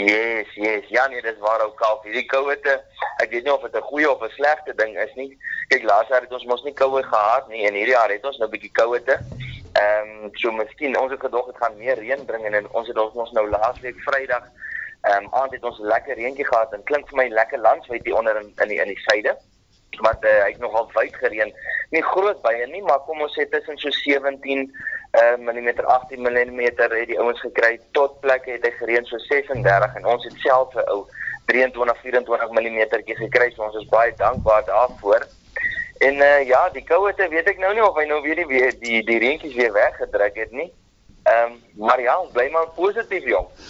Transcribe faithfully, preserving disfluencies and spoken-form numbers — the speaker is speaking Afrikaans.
Yes, yes, ja nee, dis waar ou kalf. Hierdie kouete, ek weet nie of dit 'n goeie of 'n slegte ding is nie. Kyk, laas jaar het ons mos nie koue gehad nie en hierdie jaar het ons nou 'n bietjie kouete. Ehm um, so miskien ons het gedog dit gaan meer reën bring en ons het ons nou laasweek Vrydag ehm um, aand het ons 'n lekker reentjie gehad en klink vir my lekker landwyd hier onder in in die in die suide. Want uh, hy het nogal wyd gereën. Nie groot baie nie, maar kom ons sê tussen so sewentien uh, millimeter, agttien millimeter het die ouens gekry. Tot plekke het hy gereën so ses en dertig en ons het self 'n ou drieëntwintig, vyf-en-twintig millimetertjie gekry. So ons is baie dankbaar daarvoor. En uh, ja, die kouete weet ek nou nie of hy nou weer die die die, die reentjies weer weggedruk het nie. Ehm um, maar ja, bly maar positief jong.